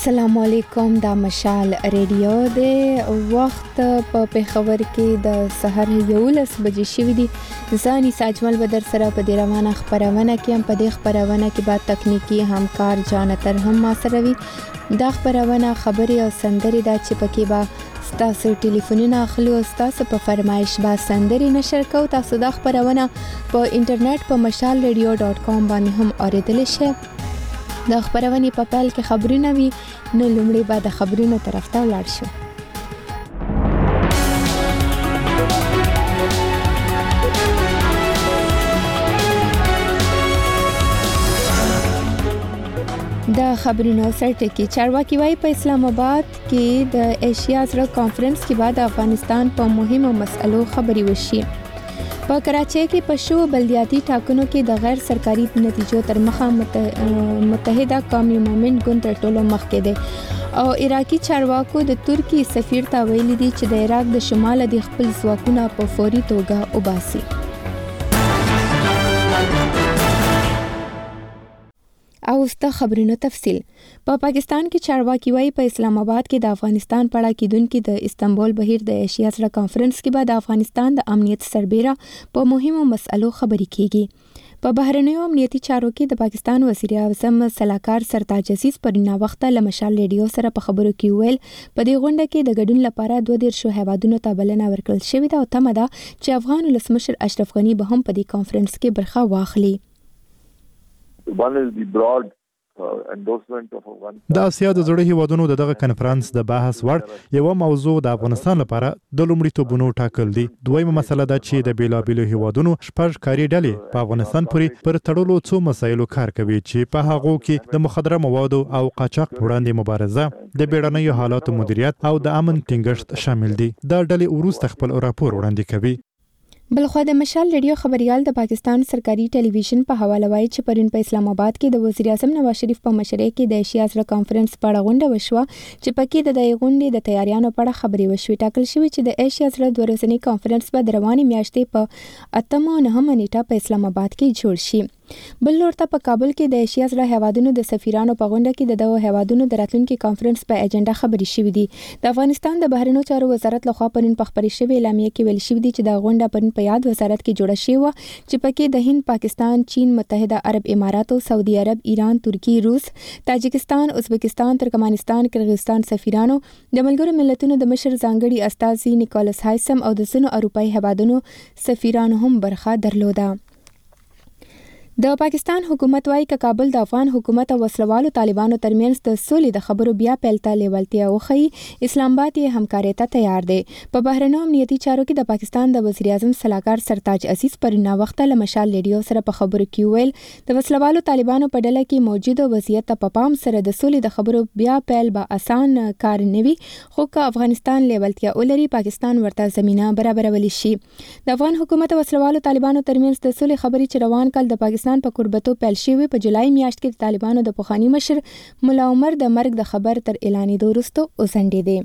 السلام علیکم. دا مشال ریډیو د وخت په پیښور کې د سحر 11 بجې شوې دي. ځاني ساجمل بدر سره په دې روانه خبرونه کې هم په دې خبرونه کې بعد تکنیکی همکار جانتر هم ما سره وي. دا خبرونه خبري او سندري دا چې پکې با ستاسو ټلیفونونه اخلو، ستاسو په فرمایش با سندري نشر کو. تاسو دا خبرونه په انټرنیټ په mashalradio.com باندې هم اوریدل شئ. د خبرونې په پیل کې خبرونه وي، نو لومړی به د خبرونو طرف ته ولاړ شو. د خبرونو سرټکی چارواکي وايي په اسلام آباد کې د ایشیا زړه کانفرنس کې بعد افغانستان په مهمو مسلو خبري وشي. په کراچۍ کې په شو بلدیاتي ټاکنو کې د غیر سرکاري نتیجو تر مخه متحده قومي مومنت ګوند تر ټولو مخکې دی او عراقي چارواکو د ترکی سفیر ته ویلي دي چې د عراق د شمال د خپل ځواکونه په فوري توګه وباسي. او ست خبرونو تفصیل. په پاکستان کې چارواکي وايي په اسلام آباد کې د افغانستان په اړه کېدونکو د استنبول بهیر د ایشیا سره کانفرنس کې بعد افغانستان د امنیت سربېره په مهمو مسلو خبري کیږي. په بهرنیو امنیتي چارو کې د پاکستان وزیر اعظم سلاکار سرتاج عزیز پرونه وخت له مشال ریډیو سره په خبرو کې ویل په دې غونډه کې د ګډون لپاره 22 هیوادونو ته بلنه ورکړل شوې ده او تمه ده چې افغان ولسمشر اشرف غنی به هم په دې کانفرنس کې برخه واخلي. One is the broad endorsement of Afghanistan. د اسیا د زړه هیوادونو دغه کنفرانس د بحث وړ یو موضوع د افغانستان لپاره د لومړیتوبونو ټاکل دي. دویمه مسله ده چې د بیلابیلو هیوادونو شپږ کاري ډلې په افغانستان پورې پر تړلو څو مسایلو کار کوي چې په هغو کې د مخدره موادو او قاچاق پر وړاندې مبارزه، د بیړنیو حالاتو مدیریت او د امن ټینګښت شامل دي. دا ډلې وروسته خپل راپور وړاندې کوي. بلخوا د مشال ریډیو خبريال د پاکستان سرکاري ټلویزیون په حواله وایي چې پرون په اسلام آباد کې د وزیر اعظم نواز شریف په مشرۍ کې د ایشیا سره کانفرنس په اړه غونډه وشوه چې پکې د دې غونډې د تیاریانو په اړه خبري وشوي. ټاکل شوی چې د ایشیا سره د ورځنی کانفرنس به د روانې میاشتې په 8 او 9 نیټه په اسلام آباد کې جوړ شي. بل لور ته په کابل کې د ایشیا سره هیوادونو د سفیرانو په غونډه کې د دغه هیوادونو د راتلونکي کانفرنس په اجنډا خبري شوې دي. د افغانستان د بهرنیو چارو وزارت لخوا پرون په خبري شوی اعلامیه کې ویل شوی دی چې د غونډه پرون په یاد وزارت کې جوړه شوې و چې پکې د هند، پاکستان، چین، متحده عرب امارات، سعودي عرب، ایران، ترکی، روس، تاجکستان، ازبکستان، ترکمنستان، قرغیزستان سفیرانو، د ملګرو ملتونو د مشر ځانګړي استازي نیکولس هایسم او د ځینو اروپایي هیوادونو سفیرانو هم برخه درلوده. د پاکستان حکومت وايي چې کابل د افغان حکومت او وسلوالو طالبانو ترمنځ د سولې د خبرو بیا پیل ته لیوالتیا وښيي. اسلام آباد یې همکارۍ ته تیار دی. په بهرنیو امنیتي چارو کې د پاکستان د وزیر اعظم سلاکار سرتاج عزیز پرونه وخت له مشال ریډیو سره په خبرو کې ویل د وسلوالو طالبانو په ډله کې موجوده وضعیت ته په پام سره د سولې د خبرو بیا پیل به آسان کار نه وي، خو که افغانستان لیوالتیا ولري پاکستان ورته زمينه برابرولای شي. د افغان حکومت او وسلوالو طالبانو ترمنځ د سولې خبرې چې روان کال د پاکستان په قربتو پیل شوی په جولای میاشت کې د طالبانو د پخوانی مشر مولا عمر د مرګ د خبر تر اعلانېدو وروسته وځنډېدې.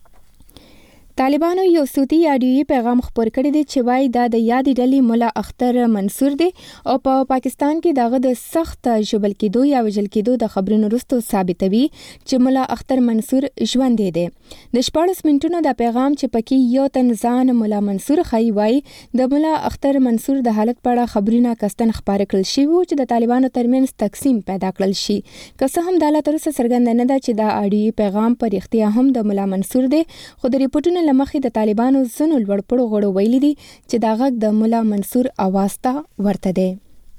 طالبانو یو صوتي آډیوي پیغام خپور کړی دی چې وايي دا د یادې ډلې مولا اختر منصور دی او په پاکستان کې دغه د سخت ژوبل کېدو یا وژل کېدو د خبرونو وروسته ثابتوي چې مولا اختر منصور ژوندی دی. د 14 منټونو د پیغام چې پکې یو تن ځان مولا منصور خای وايي د مولا اختر منصور د حالت په اړه خبرونه کستن خبره کړل شي وو چې د طالبانو ترمنځ تقسیم پیدا کړل شي. که څه هم د حالت سره څرګنده نه ده چې دا آډیوي پیغام پر اختیار هم د مولا منصور دی، خو د ریپورتونو لمخې د طالبانو ځینو لوړپوړو غړو ویلي دي چې دا غږ د مولا منصور اواز ته ورته دی.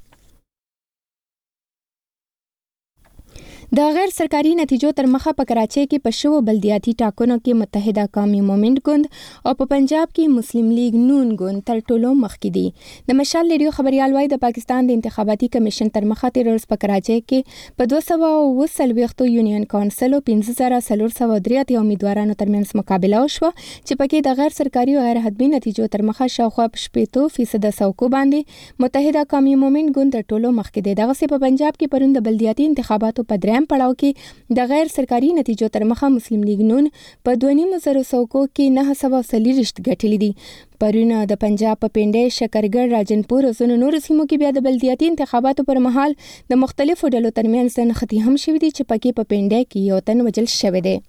د غیر سرکاري نتیجو تر مخه په کراچۍ کې په شو بلدیاتي ټاکنو کې متحده قومي مومنت ګوند او په پنجاب کې مسلم لیگ نون ګوند تر ټولو مخکې دي. د مشال ریډیو خبريال وايي د پاکستان د انتخاباتي کمیشن تر مخه تیر ورځ په کراچۍ کې په 240 یونین کونسل او 15403 امیدوارانو ترمنځ مقابله وشوه چې پکې د غیر سرکاري او غیر حتمي نتیجو تر مخه شاوخوا 80% سوکو باندې متحده قومي مومنت ګوند تر ټولو مخکې دی. دغه په پنجاب کې پرون د بلدیاتي انتخاباتو په دریم دویم پړاو کې د غیر سرکاري نتیجو تر مخه مسلم لیگ نون په 2.5 سوکو کې 940 ګټلې دي. پرونه د پنجاب په پنډۍ، شکرګړ، راجنپور او ځینو نورو سیمو کې بیا د بلدیاتي انتخاباتو پر مهال د مختلفو ډلو ترمنځ نښتې هم شوې دي چې پکې په پنډۍ کې یو تن وژل شوی دی.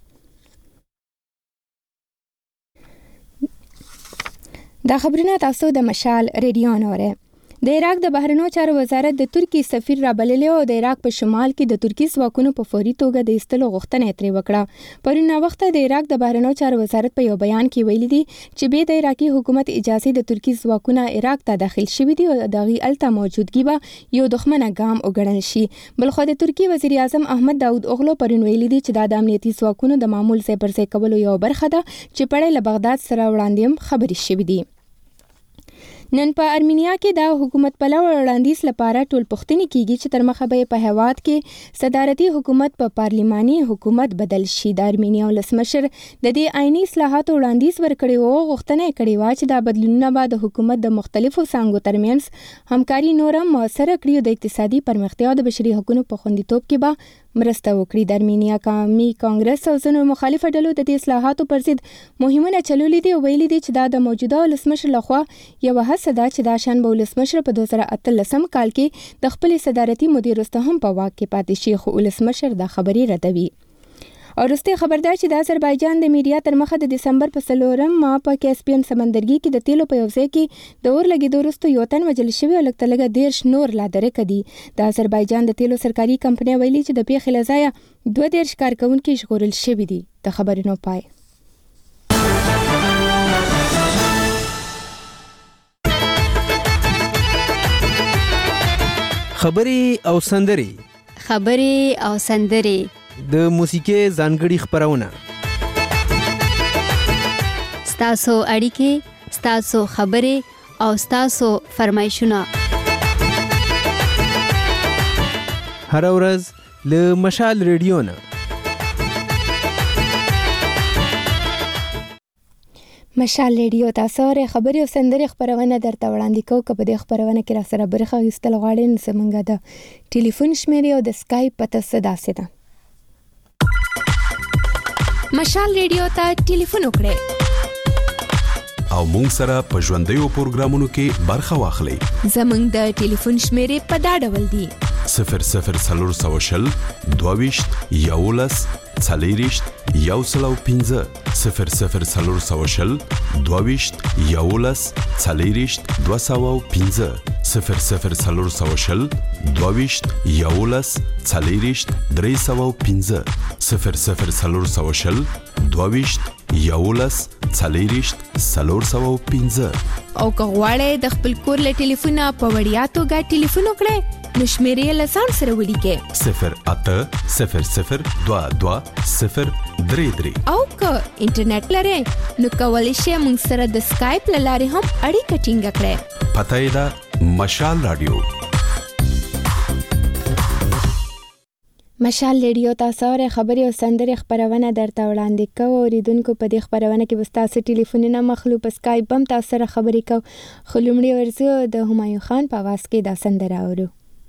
دا خبرونه تاسو د مشال ریډیو اورئ. د عراق د بهرنیو چارو وزارت د ترکی سفیر رابللی او د عراق په شمال کې د ترکی ځواکونو په فوري توګه د ایستلو غوښتنه یې ترې وکړه. پرون وخت د عراق د بهرنیو چارو وزارت په یو بیان کې ویلي دي چې به د عراقي حکومت اجازه د ترکی ځواکونه عراق ته داخل شوي دي او د غي الته موجودګي به یو دښمنه ګام وګڼل شي. بلخو د ترکی وزیر اعظم احمد داود اوغلو پرون ویلي دي چې د امنیتي ځواکونو د معمول ځای پر ځای کولو یو برخه ده چې پړې له بغداد سره وړاندې خبري شوي دي. نن په ارمینیا کې د حکومت پلو وړاندیز لپاره ټول پوښتنې کیږي چې تر مخه به په هیواد کې صدارتي حکومت په پارلیماني حکومت بدل شي. د ارمینیا ولسمشر د دې آئینی اصلاحاتو وړاندیز ورکړی او غوښتنه یې کړې وه چې دا بدلونونه به د حکومت د مختلفو څانګو ترمنځ همکاري نورم موثره کړي او د اقتصادي پرمختیا او د بشري حقوقو په خوندیتوب کې به مرسته وکړي. د ارمینیا قومي کانګرس او ځینو مخالفه ډلو د دې اصلاحاتو پر ضد مهمونه چلولې دي او ویلي دي چې دا د موجوده ولسمشر لخوا یوه هڅه ده چې دا شان به ولسمشر په 2018 کال کې د خپل صدارتي مدیر وروسته هم په واک کې پاتې شي، خو ولسمشر دا خبرې ردوي. او وروسته خبردار چې د آذربایجان د میډیا تر مخه د دسمبر په 4 په کاسپین سمندرګي کې د تیلو په یو ځای کې د اور لګېدو وروسته یو تن وژل شوی او لږ تر لږه 13 نور لا درکه دي. د آذربایجان د تیلو سرکاري کمپنۍ ویلي چې د پیښې له ځایه 22 کارکونکي ژغورل شوي دي. د خبرونو پای. خبرې او سندرې د موسیقي ځانګړي خبرونه، ستاسو اړیکې، ستاسو خبرې او ستاسو فرمایشونه هر ورځ له مشال ریډیو نه. مشال ریډیو تاسو ر خبرې او سندرې خبرونه درته وړاندې کوو. که په دې خبرونه کې را سره برخه اخیستل غواړئ نو زموږ د ټلیفون شمیرې او د اسکایپ پته داسې ده. مشال ریډیو ته ټلیفون وکړئ او مونږ سره په ژوندیو پروګرامونو کې برخه واخلئ. زموږ د ټلیفون شمیرې په دا ډول دي: 0040 22 11 40 105 0040 22 11 40 205 0040 22 11 40 305 0040 22 11 40 305. او که غواړئ د خپل کور له ټلیفونه په وړیا توګه ټلیفون وکړئ نو شمیرې له ځان سره ولیکئ 0800 22 033. او که انټرنیټ لرئ نو کولی شئ موږ سره د اسکایپ له لارې هم اړیکه ټینګه کړئ. پته یې ده مشال رادیو. مشال ریډیو تاسو ر خبرې او سندرې خبرونه درته وړاندې کوو. اوریدونکو په دې خبرونه کې به تاسو ټلیفونونه مخلوب اسکایپ هم تاسو سره خبرې کوو. خو لومړی ورځو د همایون خان په आवाज کې دا سندره اورو.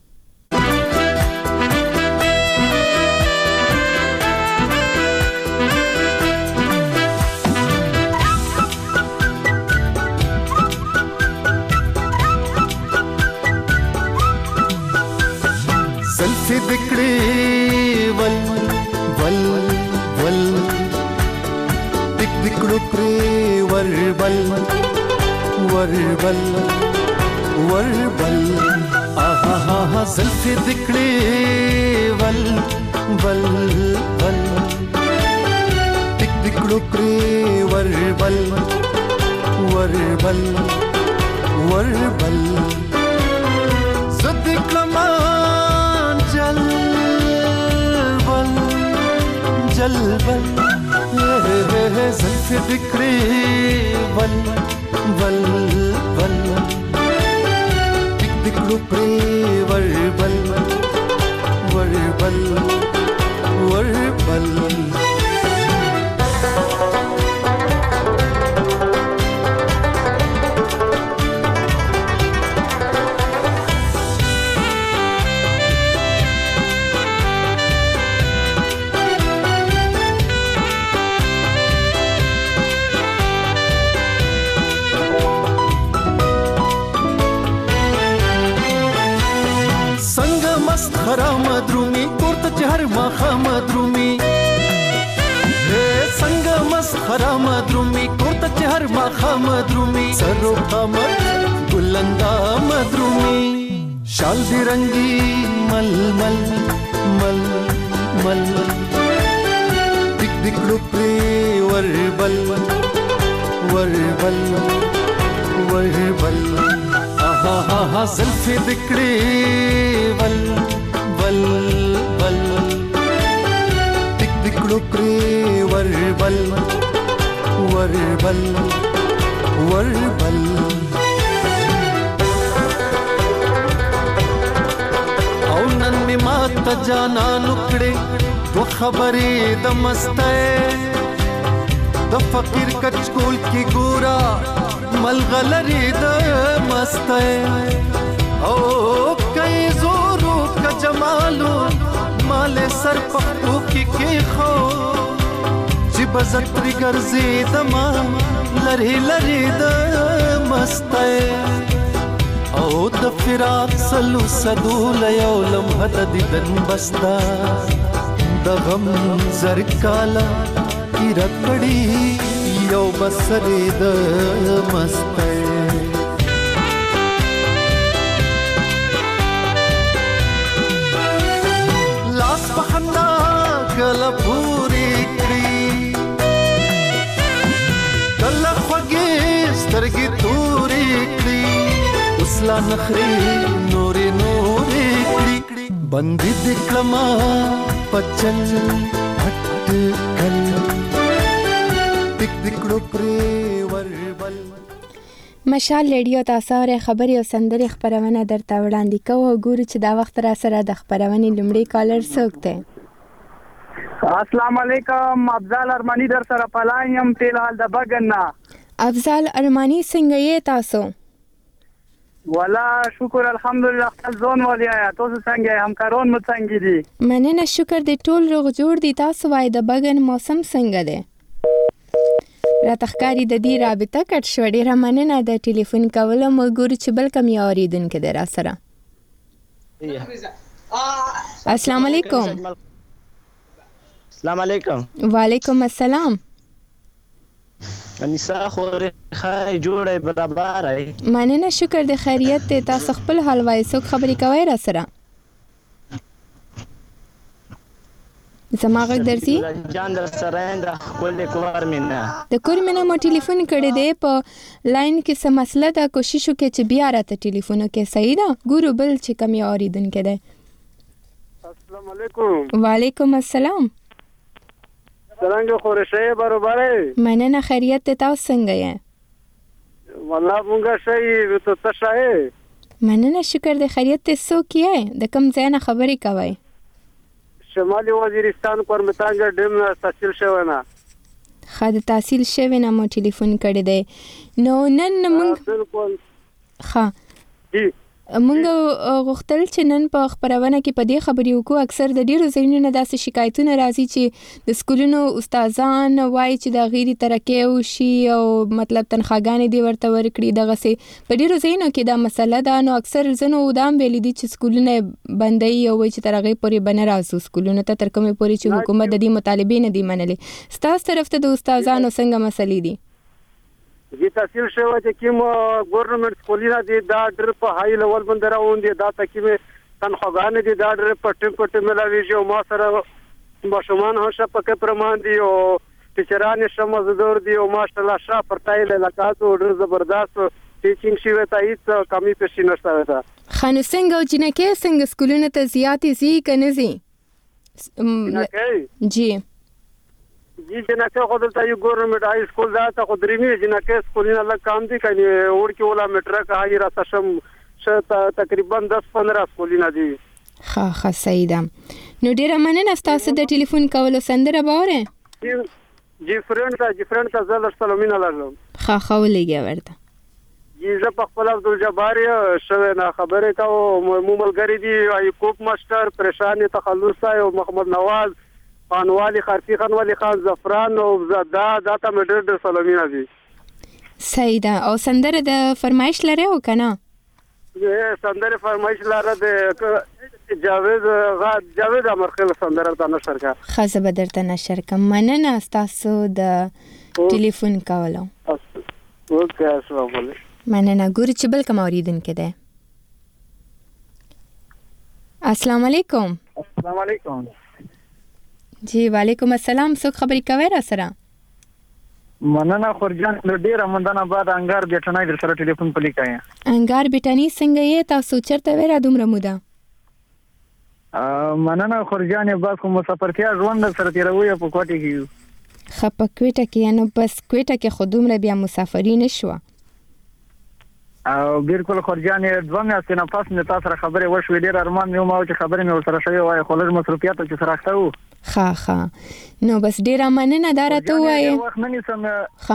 زلفی دکڑی ول ول ول دک دکڑو کری وربل وربل وربل آہا ہا ہا زلفی دکڑی ول ول ول دک دکڑو کری وربل وربل وربل زدک لمان جلبل جلبل زلف دکڑی ول ول ول دک دکڑو کری وربل وربل وربل خرا مدرومي کورته چې هر ماښام مدرومي سرو قمر ګلندا مدرومي شال دی رنگی مل مل مل مل دک دک لپری وربل وربل وربل آها آها زلفی دکڑی ول ول ول دک دک لپری وربل وربل وربل او نن می مات جانا نکڑے تو خبرې د مسته د فقیر کچکول کی ګورا ملغلری د مسته او کای زورو ک جمالو مال سر پختو کی خو چې بزتری ګرځي د ما لری لری د مسته او د فراق سلو سدول یو لمحه د دیدن بستا د غم زرکالا کی رکړی یو بسری د مسته لاس پخندا کله پوری کړی کله خوږی سترګې تورې کړی اسلا نخری نورې نورې کړی بندې د کلمه پچل اٹکل دک دکړو پرې وربل مشال ریډیو تاسو ر خبري او سندري خبرونه درته وړاندې کوو ګورو چې دا وخت را سره د خبرونې لومړی کالر څوک دی السلام علیکم افضل ارمانی در سره پلایم تل حال د بغنا افضل ارمانی څنګه یې تاسو ولا شکر الحمدلله خپل ځون ولیا تاسو څنګه همکارون مو څنګه دي مننه شکر دې ټول روغ جوړ دي تاسو وای د بغن موسم څنګه دی را تخکاری د دې رابطه کټ شو ډیره مننه د ټلیفون کولو مګور چې بل کم یاریدونکو در سره السلام علیکم السلام علیکم وعلیکم السلام انیسا خوري خای جوړه برابر ای مننه شکر د خیریت ته تاسو خپل حال وای څوک خبرې کوي را سره زماغه درسي جان در سره د خپل کور مینا د کور مینا مو ټلیفون کړی دی په لاین کې څه مسله ده کوشش وکړئ چې بیا راته ټلیفون وکړئ صحیح ده ګورو بل چې کم یې اوریدونکو دی السلام علیکم وعلیکم السلام څنګه خورشه برابر مننه خیریت ته تاسو څنګه یې والله مونږه شي ته تشه مننه شکر د خیریت ته څوک یې د کوم ځای نه خبرې کوي شمالي وزیرستان کورمتانګ ډیم تحصیل شوی نه خاطر تحصیل شوی نه مو ټلیفون کړی دی نو نن موږ ها موږ غوښتل چې نن په خبرونه کې په دې خبرې وکړو اکثر د ډیرو ځایونو نه داسې شکایتونه راځي چې د سکولونو استادان وایي چې د غیري ترقی وشي او مطلب تنخواګانې دی ورته ورکړي دغه سي په ډیرو ځایونو کې دا مسله ده نو اکثر زنو ودام ویل دي چې سکولونه بندي او چې ترغه پورې بن راځو سکولونو ته تر کومه پورې چې حکومت د دې مطالبه نه دی منلې ستاسو طرف ته د استادانو څنګه مسلې دي جی تحصیل شوی چې کوم ګورنمنت سکولونه دي دا ډېر په هاي لیول باندې راوون دي دا تکي تنخواګانې دي دا ډېر پټ ملاويږي او ما سره ماشومان هوښه پکې پرمان دي او ټیچران شې مزدور دي او ماشاءالله شاه پرتایل لکاتو ډېر زبردست ټیچینګ شي وتا هیڅ کمی پېښ نشته وتا خانو څنګه او جنکه څنګه سکولونه ته زیاتې زی کنه زی جی جی جنکه خو دلته یو ګورنمنت هاي سکول دا ته خو درېمې جنکه سکولونه لږ کم دي کني ورکی ولا میټرک هاي را تشم شته تقریبا 10-15 سکولونه دي ښه صحیح ده نو ډیره مننه تاسو د ټلیفون کولو سندره باوره جی فرند ته زل سلامونه لرم ښه ولګي ورته جی زه په خپل عبدالجبار شوه نه خبره تا مو ملګری دي ایوب ماستر پریشان تخلص او محمد نواز خانوالی خارسی خانوالی خان زفران او زدا ته مډر سلامونه دي صحیح ده او سندره د فرمایش لري او کنه سندره فرمایش لاره د جاوید امرخیل سندره ته نشر کا خزه بدرته نشر کا مننه تاسو د ټلیفون کولو. اوکې السلام علیکم. مننه. ګوري چې بل کوم اوریدونکو دی. السلام علیکم. السلام علیکم. جی وعلیکم السلام. څوک خبرې کوي را سره؟ مننه خورجان ډیر مننه بعد انګار بیٹنای در سره ټلیفون پلی کایا. انګار بیٹانی څنګه یې تاسو چرته ویرا دومره موده؟ مننه خورجان با کوم سفرتیا ژوند سره تیروي په کوټه کې. خپه کوټه کې نو بس کوټه کې خودومره بیا مسافری نشو. او بالکل خورجان دوه میاشتې نه پس نه تاسو خبره وشو ډیر ارمان مې ما چې خبره مې ورسره شوی وای خو لږ مصروفیت چې سره راځو. ها نو بس ډیر مننه دارته وای. وخت نه نسم. ها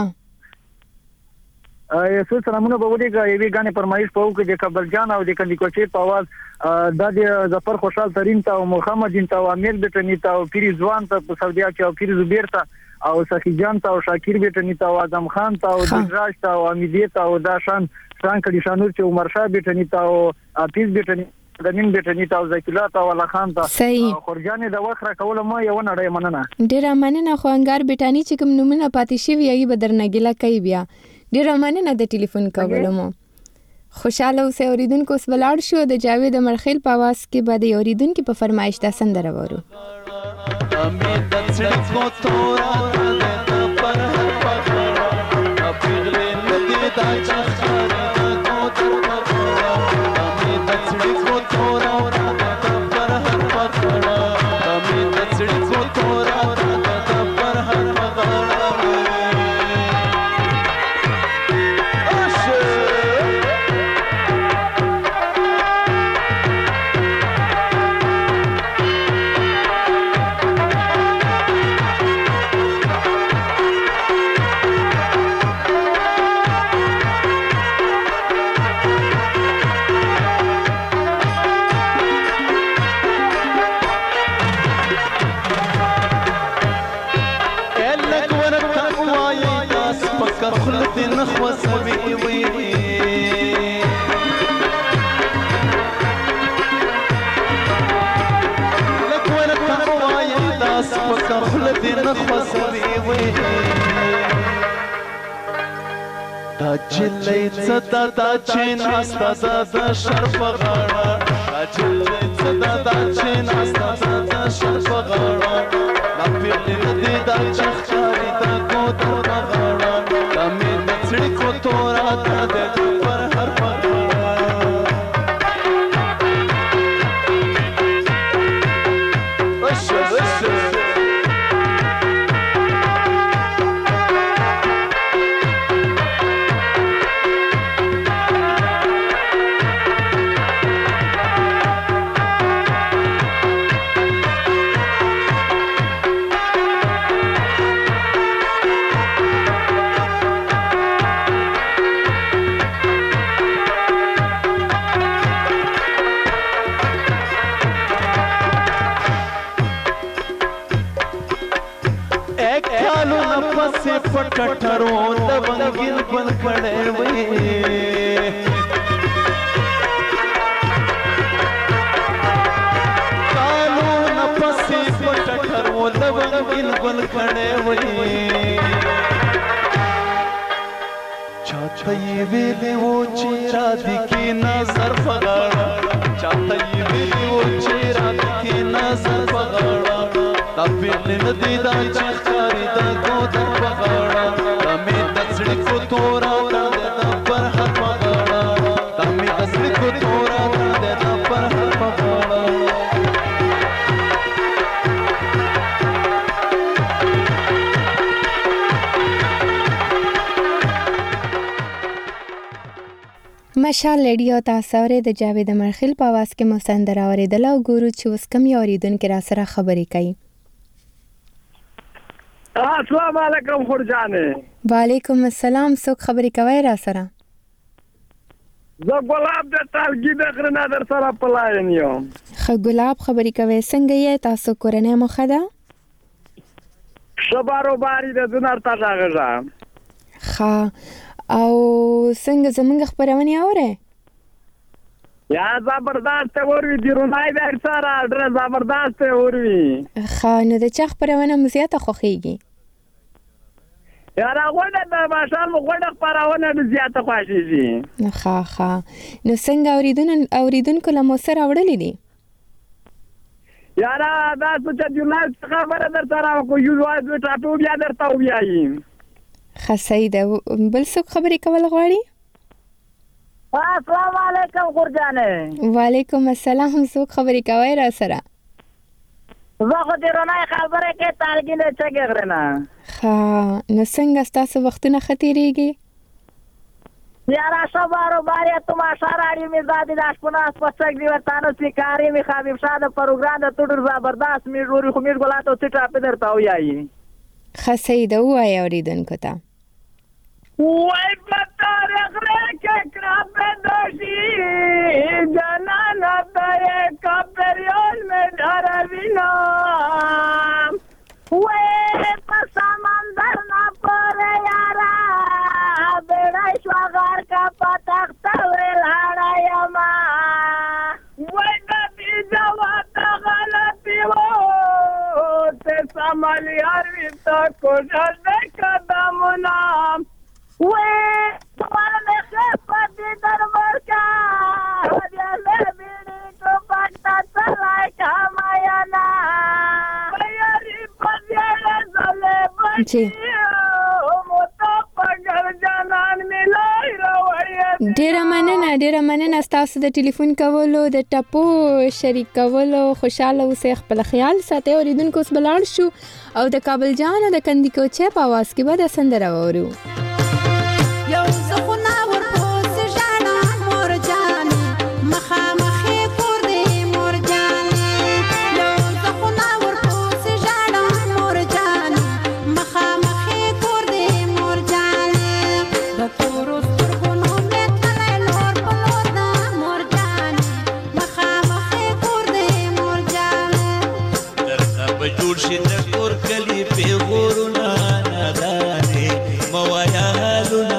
یسو سلامونه به ودیګه یوې غانې پرمایش په وکړه د کابل جان او د کندی کوچې په आवाज د ظفر خوشحال ترین ته او محمد دین ته او امیر بیٹنی ته او پیری ځوان ته په سعودیا کې او پیری زبیر ته او سخی جان ته او شاکر بیٹنی ته او اعظم خان ته او دراج ته او امیدی ته او داشان فرانک شانور چې عمر شاه بیٹنی ته او حافظ بیٹنی دمین بیٹنی ته او زکیلا ته او الله خان ته. خورجان د وخت را کول ما یو نړۍ مننه. ډیر مننه خو انګار بیٹانی چې کوم نومونه پاتې شوی یي بدرنه ګلا کوي بیا. ډیر مننه د ټلیفون کولو مو. خوشاله اوسه اوریدونکو. اوس بلاړ شو د جاوید مرخیل په आवाज کې بعد اوریدونکو په فرمایش دا سندره وورو. امید د څړکو تورا د پر پخړه اپیغلې ندی دا چخره د کوتر پخړه امید د څړکو تورا د پر پخړه امید د څړکو تورا د پر پخړه. دا چلې صدا دا چناستا دا شرف غاړه دا چلې صدا دا چناستا دا شرف غاړه لا پیغلې دې دا چخاري دا کوتر غاړه دا مې نڅړې کو تورا دا پر هر کټرو د بنګین بن کړه وې کالو نفسي کټرو د بنګین بن کړه وې چاته ویلې و چې را دي کې نظر فغاړه چاته ویلې و چې را دي کې نظر فغاړه دا پیغلې ندی دا چخاري دا کوتر فغاړه تورا د پر هر پغاړه تمه اصلي کو تورا د پر هر پغاړه. مشال ریډیو تاسو ورې د جاوید مرخیل په आवाज کې مو سندره اوریدل او ګورو چې اوس کوم اوریدونکو را سره خبرې کوي. السلام علیکم خورجانه. وعلیکم السلام. څوک خبرې کوي را سره؟ زه ګلاب د تالګي د غرنا در سره پلاین یم. خو ګلاب خبرې کوي څنګه یې تاسو کورنۍ مو خدا؟ شبارو باری د دنر تا راغځم. ها او څنګه زمونږ خبرونه اوري؟ یا زبردست اوروي دیرونای در سره ډېر زبردست اوروي. ها نو د چا خبرونه مو زیاته خوښیږي؟ یاره غونډه د ماښام غونډه خپرونه ډېر زیاته خوښېږي. ښه نو څنګه اوریدونکو له مو سره وړلې دي؟ یاره دا څه چې جورنال خبره درته راوکړو یو دوه ټاپو بیا درته ووایي. ښه صحیح ده. بل څوک خبرې کول غواړي؟ السلام علیکم خورجانې. وعلیکم السلام. څوک خبرې کوي را سره؟ زه خو دې رڼا خبرې کې تالګینه چګې غرنه. ښه نو څنګه ستاسو وختونه ښه تېرېږي؟ یاره ښه باروبار یې تماشا راډیو مې زادې د شپونه سپچک دي ورتانو سیکارې مې خبیب شاه د پروګرام د تو ډېر زبردست مې ډوري خو مې ګلا ته څه ټاپې درته ووایي. ښه صحیح ده ووایه اوریدونکو ته. وای په تاریخ کې کړه دوشي جنانه ته کا پریون مې ډاروینا وای په سمندر نه پر یارا بیړای شوغار کا پتاخت ولاړا یما وای د دې جواب غلطي وو ته سمال یار وتا کو ځل قدمونه وای تمہارا میں خپتی دربار کا ودیا میں بیڑی کو پکتا چلائے کامایانا بیاری پدیارے زلے بچی موتا پگر جانان ملائی روائیت. ډیره مننه ستاسو د ټلیفون کولو د ټپو شریک کولو. خوشاله اوسئ، خپل خیال ساتئ. اوریدونکو اوس بلاړ شو او د کابل جان او د کندي کوچې په आवाज کې به د سندره واورو. یو زخونه ورپوس ژاړه مور جانې مخامخې کور دې مور جانې یو زخونه ورپوس ژاړه مور جانې مخامخې کور دې مور جانې د تورو سترګونو مې تللی لور په لور ده مور جانې مخامخې کور دې مور جانې درته به جوړ شي د کور کلي پیغورونه نادانې موایا حالونه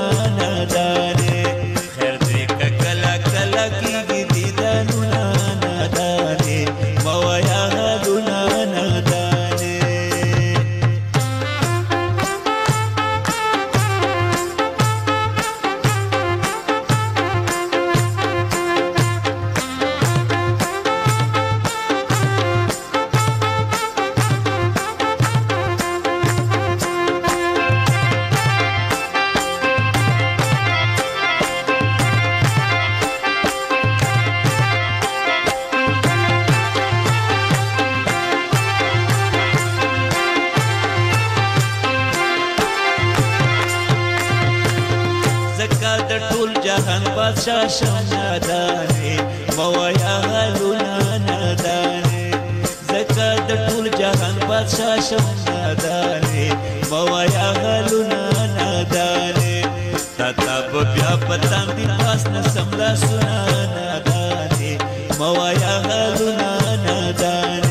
شاشم نادانې موایا حالونه نادانې زکه د ټول جهان بادشاه شم نادانې موایا حالونه نادانې تا به بیا پتان دي پاس نه سملا سنا نادانې موایا حالونه نادانې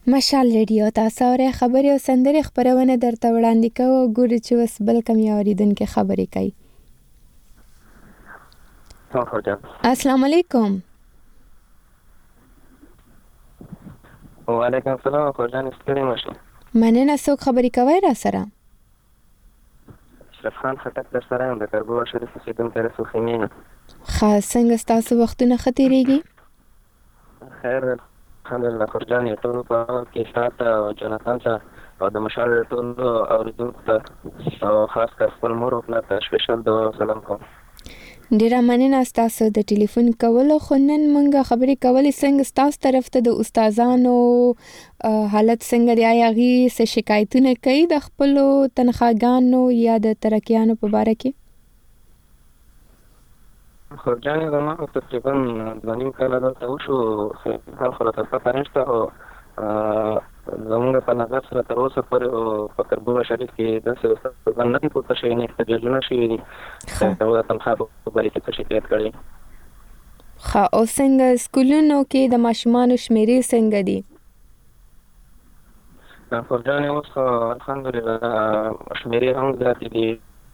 مشال ریډیو تاسو اورئ خبري او سندري خبرونه درته وړاندې کوو. ګوري چې وس بل کم یو اوریدونکو خبرې کوي. السلام علیکم. وعلیکم السلام. خورجان ستړي مشه. مننه. څوک خبرې کوي را سره؟ اشرف خان خټک در سره یم د کربوړ شریف اوسېدونکی رسول خیمې. ښه څنګه ستاسو وختونه ښه تېرېږي؟ خیر الحمدلله. خورجان یې ټولو په اول کې شاته او جنتان ته او د مشال ټولو اورېدونکو ته او خاص کر خپل مور او پلار ته سپیشل دعا او سلام کوم. ډیره مننه ستاسو د ټلیفون کولو. خو نن موږ خبرې کولې څنګه ستاسو طرف ته د استادانو حالت څنګه دی؟ آیا هغوی څه شکایتونه کوي د خپلو تنخواګانو یا د ترقیانو په باره کې؟ خورجان زما تقریبا 2.5 کاله دلته وشو. حال خو راته پته نشته خو زمونږ په نظر سره تر اوسه پورې په کربوړ شریف کې داسې استادان نه دي پورته شوي، نه احتجاجونه شوي دي د تنخوا په باره کې څه شکایت کړی. ښه او څنګه سکولونو کې د ماشومانو شمیرې څنګه دي؟ خورجان اوس الحمدلله شمیرې هم زیاتې دي.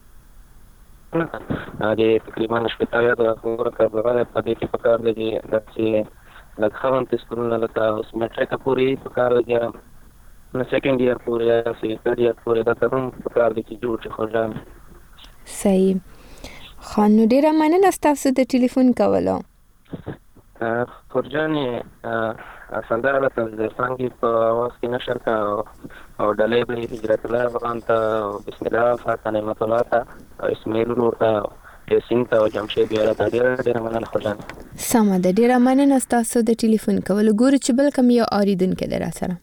د تقریبا 80 د پوره کربوړ په دې کې په کار دی چې لکه خوانته سکولونه لکه اوس میټریک پورې په کار دی، نو سیکنډ ایئر پورې یا ثird ایئر پورې دا هم په کار دی چې جوړ شي. خورجان صحیح. خو نو ډیره مننه ستاسو د ټلیفون کولو. خورجان سندره لکه د څانګې په اواز کې نشر کا او ډلې به هجرت الله افغان ته بسم الله فاتحه نعمت الله ته اسماعیل نور ته یاسین ته او جمشید بیره ته ډیره مننه. خورجان سمه ده. ډیره مننه ستاسو د ټلیفون کولو. ګورو چې بل کم یو اوریدونکی دی را سره.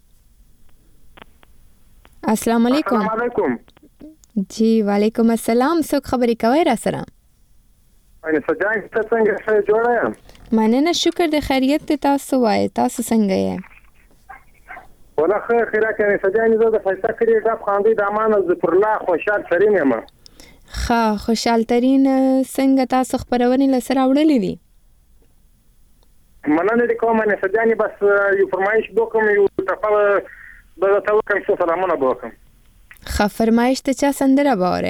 السلام علیکم. السلام علیکم. جی وعلیکم السلام. څوک خبرې کوي را سره؟ انا سجان ته څنګه ښه جوړه یم؟ مننه. شکر د خیریت ته. تاسو وایي تاسو څنګه یې؟ ولا خیرات یعنی سجان زه د فیصله کړی ډاپ خاندي د امانه ز پر لا خوشحال ترین یم. ښه خوشحال ترین څنګه تاسو خبرونه لسره وړلې دي؟ مننه دې کوم نه سجاني بس یو فرمایش وکم یو تفاوه به تاسو کوم څه سلامونه وکم. ښه فرمایش ته چا سندره باوره؟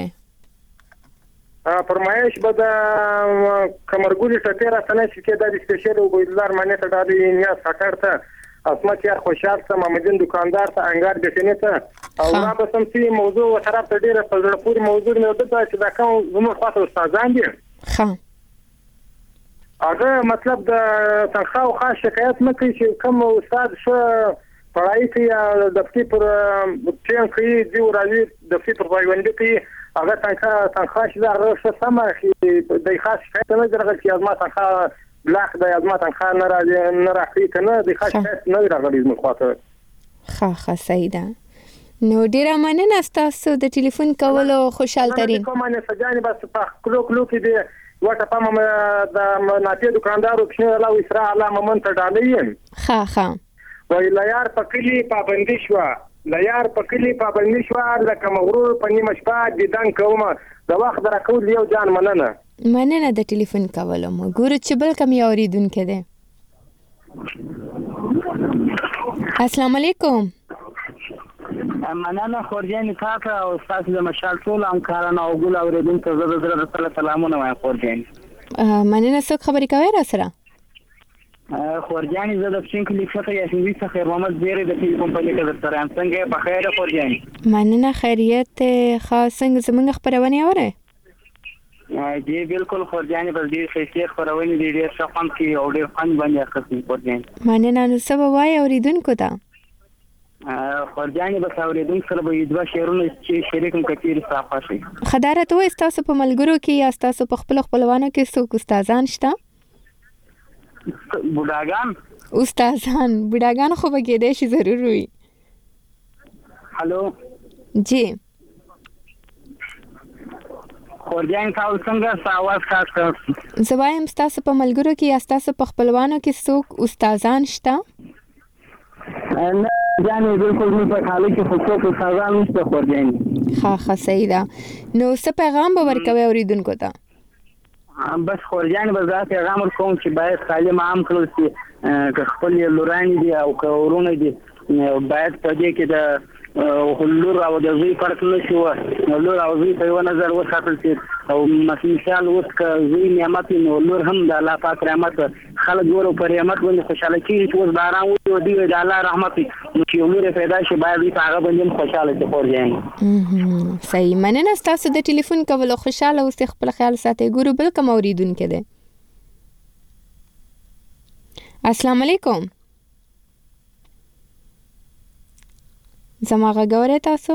فرمایش به د کمرګولي ټکر سره چې د سپیشل او ګلدار معنی ته د نیاز فکر ته اسمت یار خوشحال ته محمدین دکاندار ته انګار دټنه ته او دا به سم چې موضوع و طرف ته ډیره په ځړ پوری موضوع نه ده چې دا کوم زموږ خاطر استادان دي. ها هغه مطلب د تنخواه او خاص شکایت نه کوي چې کوم استاد څه پړای کوي د فتی پر ټیم کوي دی ورالي د فتی پر وایوندې کوي هغه تنخواه چې دا څه سم د خاص شکایت نه درغل چې ازما تنخواه بلاک د ازما تنخواه نه راځي کنه د خاص شکایت نه راغلی زموږ خاطر. ښه صحیح ده. نو ډیره مننه ستاسو د ټلیفون کولو. خوشحال ترین. کومه نه سجاني بس په کلو کې دی وټه پامه د ناتي دکاندارو چې لا وسرا علامه منته ډالې. ښه وای لایار په کلی پابندي شو لکه مغرور په نیمه شپه دیدن کومه د وخت درکول یو جان مننه د ټلیفون کولو. مو ګورو چې بل کم یو اوریدونکو دی. السلام علیکم. مننه خورجان کاکا او تاسو د مشال ټول همکارانو او ګل اوریدونکو زړه سره سلامونه وایم. خورجان مننه. څوک خبرې کوي را سره؟ خورجان زه د پښین کلی څخه یاسین څخه خیر محمد زیری د ټلیفون په لیکه در سره څنګه په خیر خورجان؟ مننه خیریت خاص. څنګه زمونږ خبرونه اوره؟ جی بالکل خورجان بس ډیر ښه خبرونه دي ډیر ښه خوند کی او ډیر خوند باندې اخستې خورجان. مننه. نو څه وایي اوریدونکو ته؟ خورجان بس اوریدونکو سره به یو شعرونه چې شریکم کثیر صافه شي. خدارت وای تاسو په ملګرو کې یا تاسو په خپلوانو کې څوک استادان شته؟ بوډاګان خو به کېدای شي ضرور وي. هلو جی خورجان تاسو څنګه ساواز خاص کړ؟ زه وایم ستاسو په ملګرو کې یا ستاسو په خپلوانو کې څوک استادان شته؟ نه جانې بالکل نه په حالت کې څوک استادان نشته خورجان. ښه صحیح ده. نو څه پیغام به ورکوي اوریدونکو ته؟ بس خورجان به دا پیغام کوم چې باید تعلیم عام کړو چې خپل لورانی دي او کورونه دي باید په دې کې د لور او د زوی فرق نشي و لور او زوی په یو نظر وساتل شي او مثال اوس که زوی نعمت نو لور هم د الله پاک رحمت خلک ګورو پر رحمت باندې خوشاله کیږي چې اوس باران وي دی د الله رحمت نو چې یو لور پیدا شي باید هغه باندې خوشاله شي خورجان صحیح مننه تاسو د ټلیفون کولو خوشاله اوس خپل خیال ساتي ګورو بل کوم اوریدونکو ده السلام علیکم زما غوړې تاسو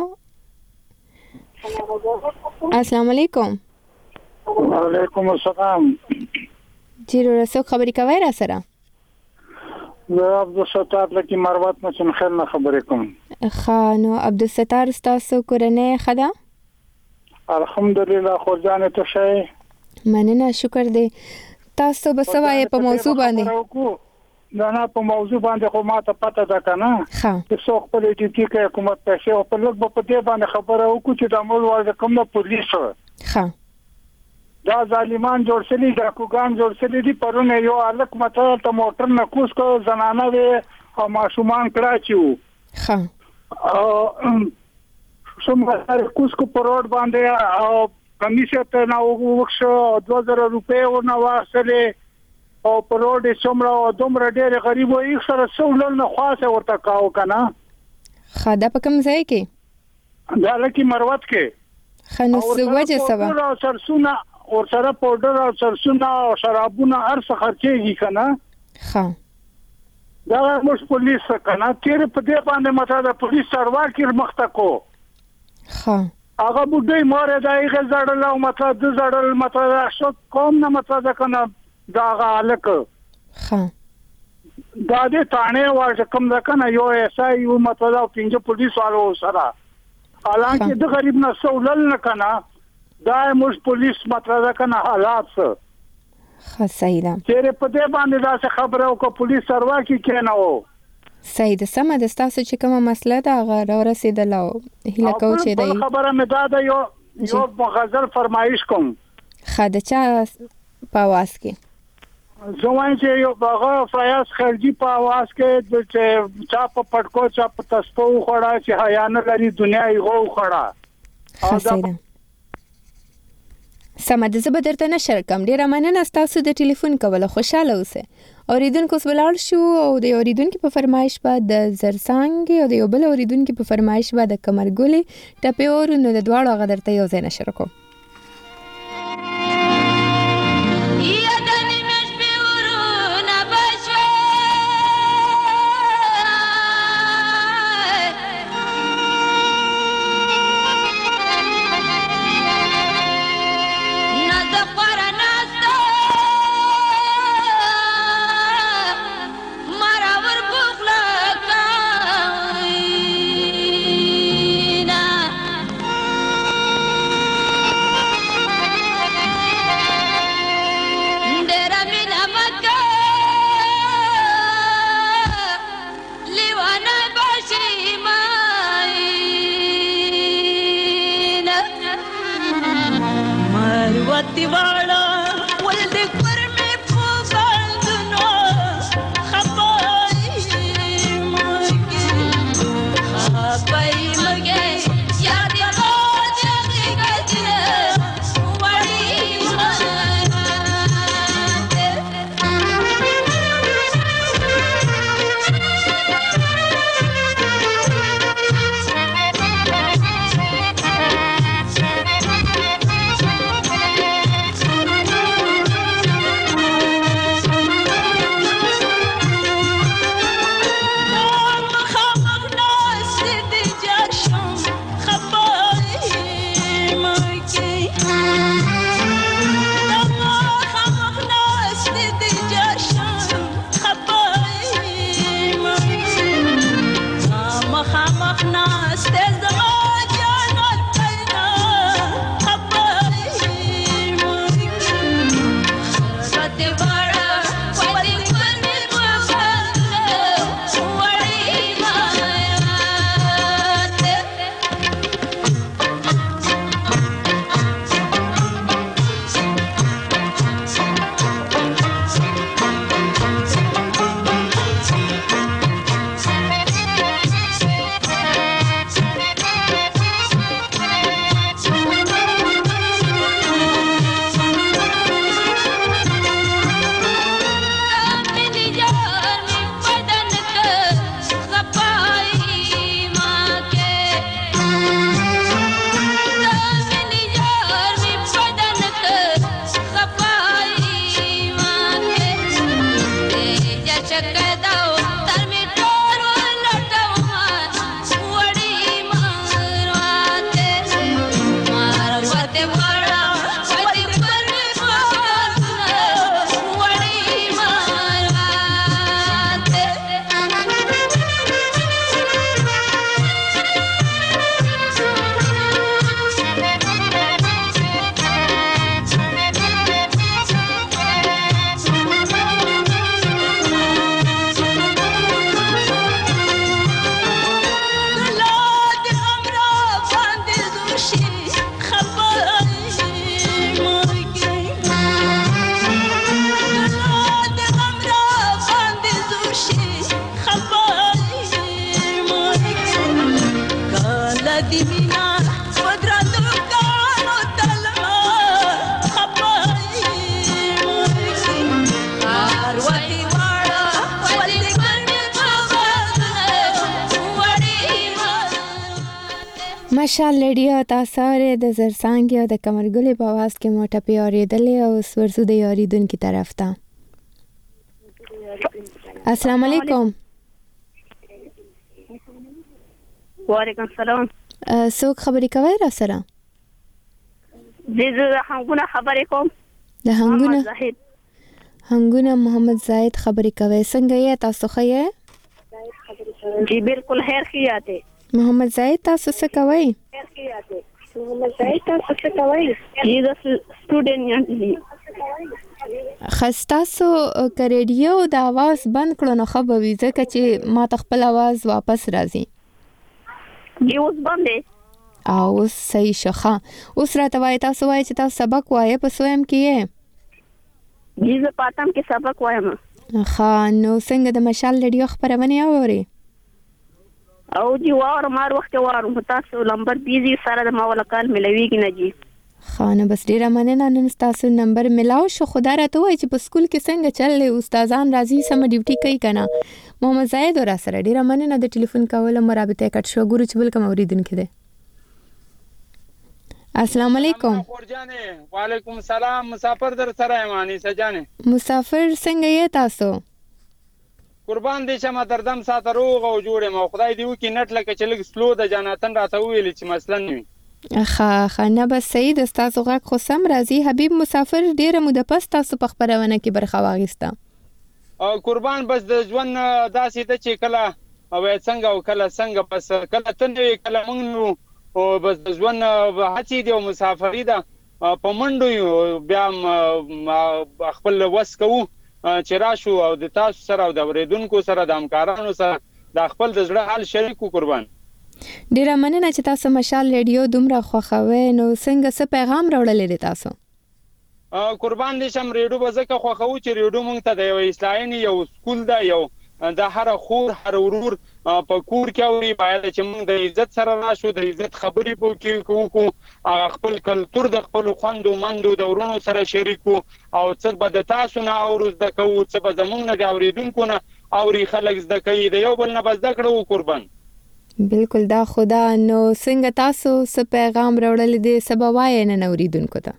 السلام علیکم وعلیکم السلام جیرو رسو خبرې کوي را سره زه عبدالستار لکه مروت مچن خیر نه خبرې کوم خانو عبدالستار تاسو کورنۍ خدا الحمدلله خورجان ته شي مننه شکر دې تاسو به سوای په موضوع باندې نه په موضوع باندې خو ماته پته ده کنه چې څو خپل ټیټي کې حکومت پیسې او په لږ په دې باندې خبره وکړو چې د امر ورته کوم نه پولیسو دا ظالمان جوړ شلي دا کوګان جوړ شلي دي پرونه یو الک مته ته موټر نه کوس کو زنانه وي او ماشومان کړاچو او څومره کوس کو په روډ باندې او کمیسه ته نو وښو 2000 روپے ورنه واصله او په روډ څومره دومره ډېر غریب وي سره څولل نه خاصه ورته کاو کنه خدا په کوم ځای کې دا لکه مروت کې خنو سوجه سبا او سرسونه او سره پاوډر او سرسونه او شرابونه هر څه خرچېږي کنه دا موږ پولیس کنه تیر په دې باندې مته د پولیس سرواکیر مخته کو هغه بډای مور دایغه زړل او مته د زړل مته شو کوم نه مته کنه دا غالک دا دې تانه ورته کوم دا کنه یو ایسای یو مطلب پنځه پولیس والو سره حالانکه د غریب نه سولل نه کنه دا موږ پولیس مطلب کنه حالات صحیح ده چیرې په دې باندې دا خبره او کو پولیس سروا کې کینه و صحیح ده سم ده تاسو چې کومه مسله ده هغه رسیدله هله کو چې دی خبره مې دا یو غزل فرمایش کوم خدچا په واس کې زوان چې یو باغه فیاض خلجی په आवाज کې چې چا په پټکو چا په تسپو خړا چې حیا نه لري دنیا یې غو خړا سمه زه به درته نشر کوم ډیره مننه تاسو د ټلیفون کولو خوشاله اوسئ اوریدونکو اوس ولاړ شو او د اوریدونکو په فرمایش به د زرڅانګ او د یو بل اوریدونکو په فرمایش به د کمرګلې ټپې اور نو د دواړو هغه درته یو ځای نشر کوم دیمینا ودرا دکانو تلما خپای هر وای واړه ولې ګرځي مشال ریډیو تاسو د زرسانګ او د کمرګلې په आवाज کې موټه پیارې دلې او ورسو د یاریدونکو طرف ته السلام علیکم وعلیکم السلام څوک خبرې کوي را سره زه هنګونه خبرې کوم د هنګونه محمد زاهد خبرې کوي څنګه یې تاسو ښه یې جی بالکل خیر خیاته محمد زاهد تاسو څه کوئ جی د سټوډنټ یم خستاسو کریډیو د आवाज بند کړو نو خو به وي ځکه چې ما خپل आवाज واپس راځي جی اوس بندې او صحیح شخه اوس راته وای تاسو وای چې تاسو سبق وایې په سویم کې یې جی زه پاتم کې سبق وایم ښه نو څنګه د مشال ریډیو خبرونه اوري او جی وار مار وخت وارو تاسو نمبر بیزي سره د ماوله کال ملويږي نه جی خانه بس ډیره مننه نن تاسو نمبر ملاو شو خدای راته وای چې په سکول کې څنګه چللې استادان راځي سم ډیوټي کوي کنه محمد زاهد را سره ډیره مننه د ټلیفون کول مرابطه کټ شو ګورو چې بل کوم اوریدونکو ده السلام علیکم وعلیکم السلام مسافر در سره ایمانی سجانه مسافر څنګه یې تاسو قربان دې شمه دردم ساته روغ او جوړه مو خدای دې وکي نټ لکه چې لګ سلو د جناتن راته ویل چې مثلا نه خانه بس سید تاسو غږ خو سم راځي حبیب مسافر ډیره مده پس تاسو په خبرونه کې برخه واغسته او قربان بس د ژوند داسې ته چې کله او څنګه او کله څنګه پس کله تنوي کله مونږ او بس د ژوند هڅې دی او مسافری ده په منډو بیا خپل وس کوو چې راشو او د تاسو سره او د اوریدونکو سره د همکارانو سره د خپل د زړه حال شریکو قربان ډیره مننه چې تاسو مشال ریډیو دومره خوښوي نو څنګه څه پیغام راوړل دي تاسو قربان دې شم ریډیو بزکه خوښو چې ریډیو مونږ ته د اسلامي یو سکول دا یو د هر خور هر ورور په کور کې اوري باید چې مونږ د عزت سره راشو د عزت خبرې کوو خپل کلتور د خپل خوندو مندو د ورونو سره شریکو او څه به د تاسو نه اورز د کوو څه به زمونږ نه د اوریدونکو نه اوري خلک زده کوي د یو بل نه بس زده کړو قربان بالکل دا خدا نو څنګه تاسو څه پیغام راوړل دي سبا وای نه اوریدونکو ته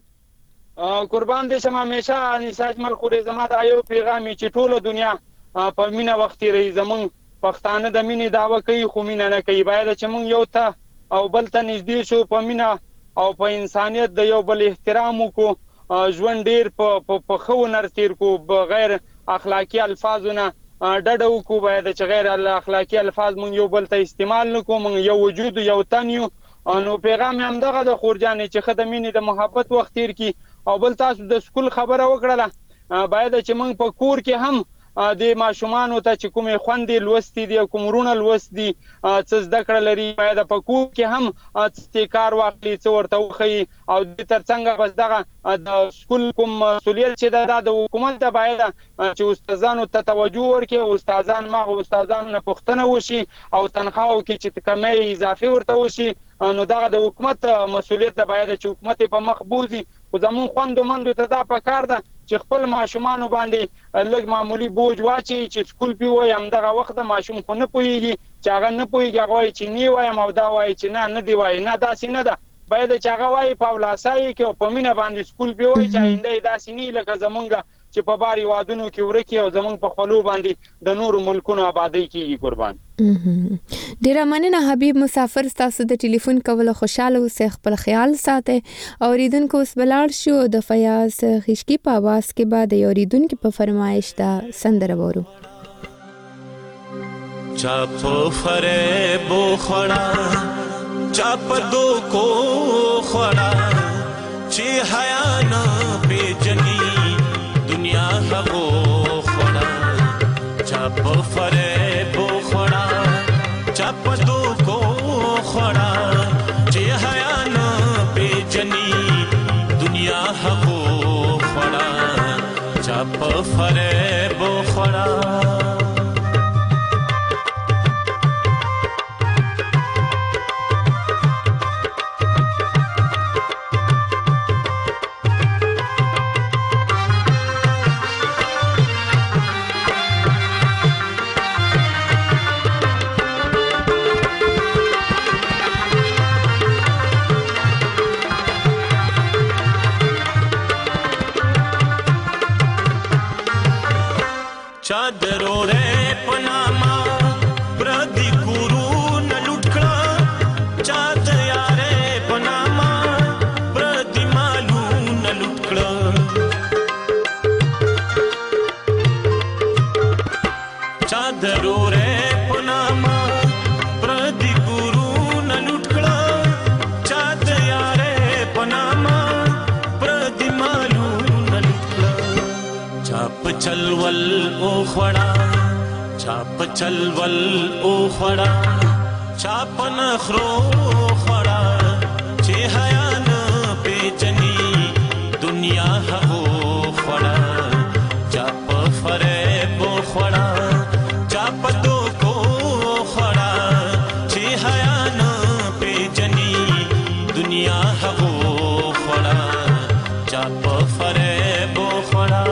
قربان دې شم همیشه نساج مل خوري زما د یو پیغام چې ټوله دنیا په مینا وختي رہی زمون پښتانه د مینې داوا کوي خو مینا نه کوي باید چې مونږ یو ته او بل ته نږدې شو په مینا او په انسانيت د یو بل احترام کو ژوند ډیر په خو نرتیر کو بغیر اخلاقی الفاظونه ډډو کو باید چې غیر اخلاقی الفاظ مونږ یو بل ته استعمال نکو مونږ یو وجود یو تنیو نو پیغام هم دغه د خورجانې چې خدمینې د محبت وخت تیر کی او بل تاسو د سکول خبره وکړه باید چې مونږ په کور کې هم د ماشومان ته چې کومې خوندې لوستي دي کومرونه لوستي څه زده کړه لري باید په کور کې هم څه کار واخلي څه ورته وخی او د ترڅنګ بس دغه د سکول کوم مسؤلیت چې د حکومت ته باید چې استادانو ته توجه ورکړي استادان ما استادان نه پوښتنه وشي او تنخواو کې چې کمې اضافه ورته وشي نو دغه د حکومت مسؤلیت ده باید چې حکومت په مخبوزي خو زمون خوندو مندو ته دا پکار ده چې خپل ماشومان باندې لږ معمولی بوج واچي چې سکول پی وای هم دغه وخت ماشوم خو نه پويږي چې هغه نه پويږي هغه وای چې نی وای او دا وای چې نه دی وای نه داسې نه ده باید چې هغه وای په ولاسای کې په مینا باندې سکول پی وای چې انده داسې نه لکه زمونږ چې په باري وادونو کې ورکی او زمونږ په خلو باندې د نور ملکونو آبادی کیږي قربان ډیر مننه حبیب مسافر تاسو د ټلیفون کول خوشاله اوسئ خپل خیال ساتئ اوریدونکو اوس بلار شو د فیاض خشکی په आवाज کې بعد اوریدونکو په فرمایش دا سندره وورو چاپ فریب خړا چاپ دو کو خړا چې حیا نه پیجنی دنیا هغو خړا چاپ فریب خړا چاپ دو کو خړا چې حیا نه پیجنی دنیا هغو خړا چاپ فریب خړا چادرو رے پناما پردی کورو نلوٹکڑا چاد یارے پناما پردی مالو نلوٹکڑا چادرو رے پناما پردی کورو نلوٹکڑا چاد یارے پناما پردی مالو نلوٹکڑا چاپ چلول او خڑا چاپ چلول او خڑا چاپ نخرو خڑا چه حیا نه پیجنی دنیا هغو خڑا چاپ فریب خڑا چاپ دو کو خڑا چه حیا نه پیجنی دنیا هغو خڑا چاپ فریب خڑا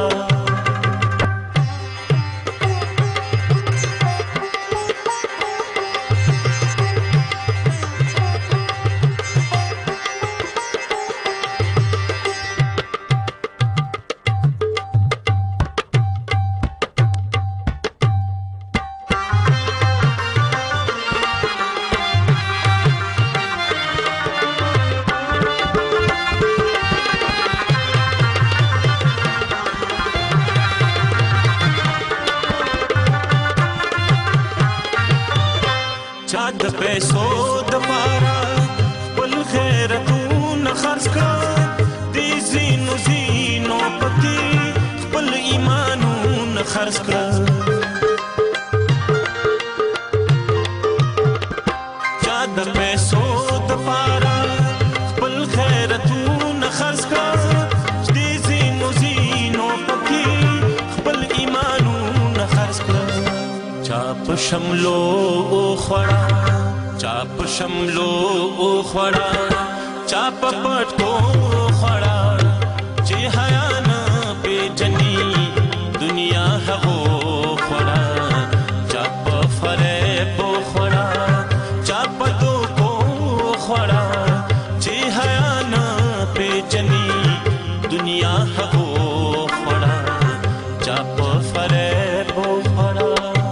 چاد پیسو دپارا پل خیرتون خرچ کا دی زینو زینو پتی پل ایمانون خرچ کا چاد پیسو دپارا پل خیرتون خرچ کا دی زینو زینو پتی پل ایمانون خرچ کا چاپ شملو او خڑا چاپ شملو او خڑا چاپ پټکو خڑا چې حیا نه پیجنی دنیا هغو خڑا چاپ فریب خڑا چاپ دو کو خڑا چې حیا نه پیجنی دنیا هغو خڑا چاپ فریب خڑا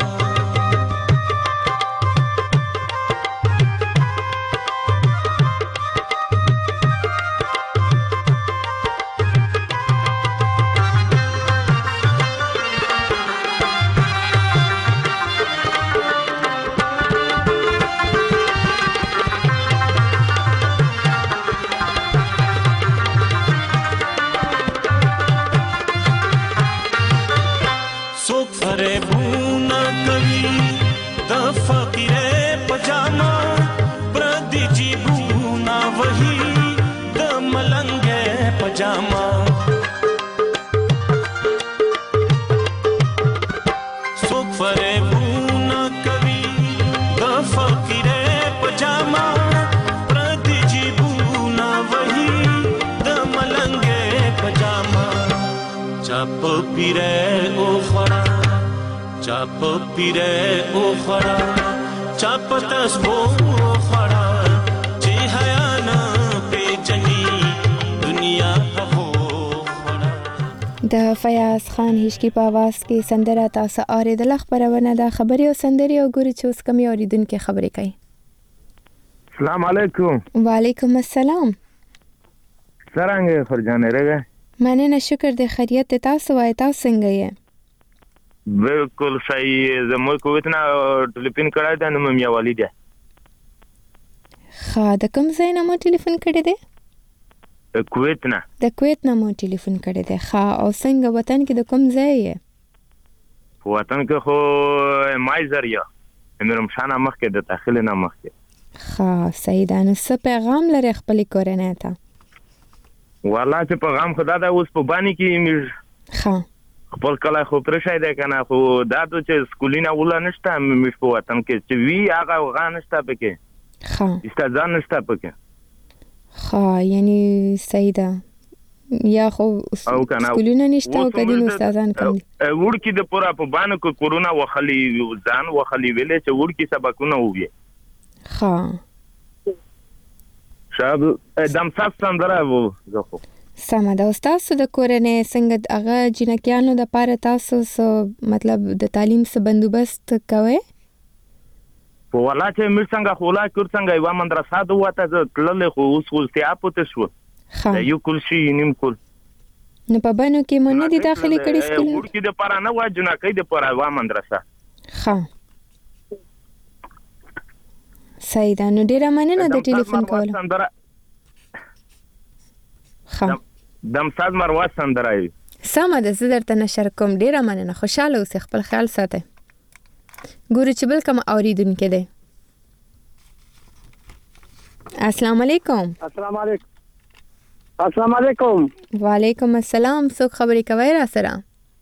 فریبونا کوي د فقیره پجاما پردی جیبونا وہی د ملنګه پجاما سوک فریبونا کوي د فقیره پجاما پردی جیبونا وہی د ملنګه پجاما چاپ پیره او خڑا چاپ پیره او خڑا چاپ تسبو خڑا چې حیا نه پیجنی دنیا هغو خڑا د فیاض خان هیشکی په आवाज کې سندره تاسو اوریدل خبرونه د خبري او سندري او ګوري چې اوس کمی اوریدونکو خبرې کوي. السلام علیکم. وعلیکم السلام. څنګه فرجانه راغی؟ مننه شکر د خیریت تاسو وای تاسو څنګه یې؟ بالکل صحیح زموږ کویت نه ټلیفون کړای دا نو مې والده. خا د کوم ځای نه مو ټلیفون کړی دی؟ کویت نه. د کویت نه مو ټلیفون کړی دی. خا او څنګه وطن کې د کوم ځای یې؟ وطن کې خو مایزر یا امرم شانه مخ کې د داخله نه مخ کې. خا صحیح ده. نو څه پیغام لري خپل کورنۍ ته؟ والله چې پیغام خدا دا اوس په باندې کې خا خپل کله خو پرشای ده کنه خو دا چې سکولینا ولا نشته مې په وطن کې چې وی هغه غان نشته پکې خا استادان نشته پکې خا یعنی صحیح ده یا خو سکولینا نشته او کدي استادان کوم ورکی د پورا په باندې کو کورونا وخلی ځان وخلی ویلې چې ورکی سبقونه وې خا شاب دم سات سندره وو زخه سمه ده. تاسو د کورنۍ څنګه هغه جنکیانو د پاره تاسو مطلب د تعلیم څه بندوبست کوئ؟ په ولا چې موږ څنګه خولا کور څنګه یو مدرسه د وته تللې خو اوس ولتیا پته شو یو کول شي نیم کول نو په بانو کې مونږ دي داخلي کړي سکول ورکی د پاره نه و جنکې د پاره و مدرسه ښه صحیح ده. نو ډیره مننه د ټلیفون کول. ښه دم ساز مروه سندرای سمه ده. زه درته نشر کوم. ډیره مننه. خوشاله اوسئ. خپل خیال ساتئ. ګورو چې بل کوم اوریدونکو دی. السلام علیکم. السلام علیکم. وعلیکم السلام. څوک خبرې کوي را سره؟